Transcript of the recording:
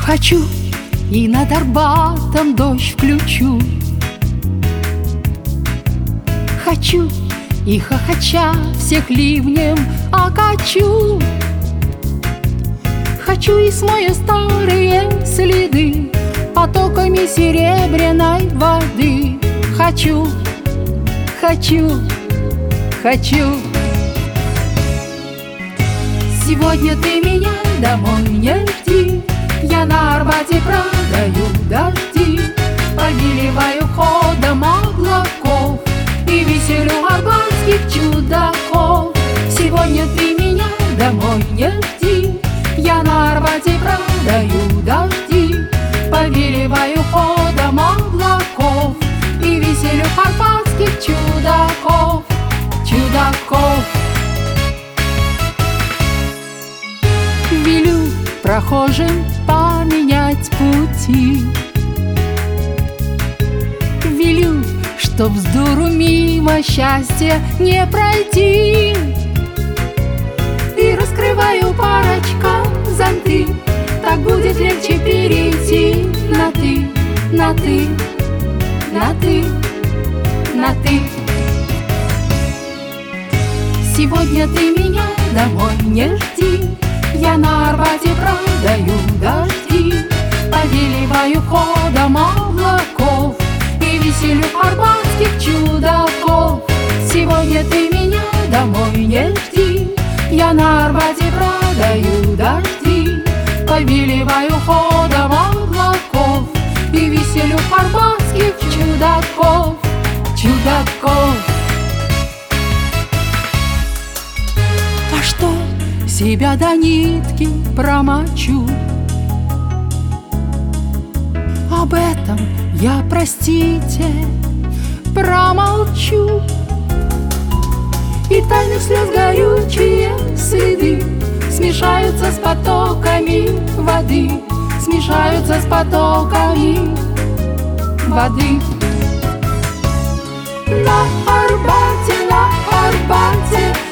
Хочу и над Арбатом дождь включу. Хочу и хохоча всех ливнем окачу. Хочу и смою старые следы потоками серебряной воды. Хочу, хочу, хочу. Сегодня ты меня домой не жди, я на Арбате продаю дожди, повеливаю ходом облаков и веселю арбатских чудаков. Сегодня ты меня домой не жди, я на Арбате продаю дожди, повеливаю ходом облаков и веселю арбатских чудаков, чудаков. Велю прохожим поменять пути, велю, чтоб с дуру мимо счастья не пройти, и раскрываю парочкам зонты, так будет легче перейти на ты, на ты, на ты, на ты. Сегодня ты меня домой не жди, я на Арбате продаю дожди, повеливаю ходом облаков и веселю арбатских чудаков. Сегодня ты меня домой не жди, я на Арбате продаю дожди, повеливаю ходом облаков и веселю арбатских чудаков, чудаков. А что? Себя до нитки промочу. Об этом я, простите, промолчу. И тайных слез горючие следы смешаются с потоками воды, смешаются с потоками воды. На Арбате,